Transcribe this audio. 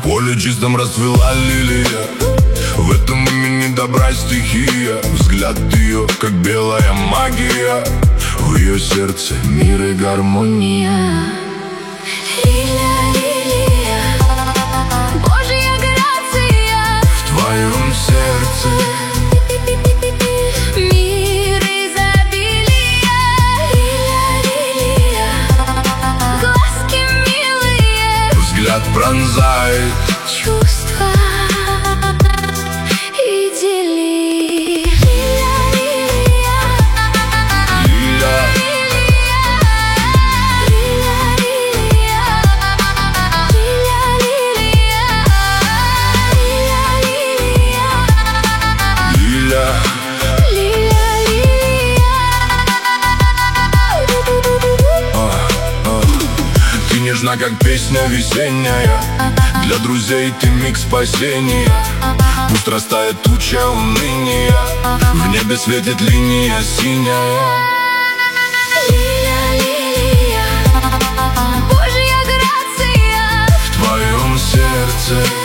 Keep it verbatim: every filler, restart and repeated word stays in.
В поле чистом расцвела лилия, в этом имени добра стихия. Взгляд ее, как белая магия, в ее сердце мир и гармония. Лилия, лилия, Божья грация В твоем сердце мир изобилия. Лилия, лилия, глазки милые, взгляд пронзает чувства идиллии. Лилия, лилия, лиля, лиля. а, а. Ты нежна, как песня весенняя, для друзей ты миг спасения. Пусть растает туча уныния, в небе светит линия синяя. Лилия, лилия, Божья грация В твоем сердце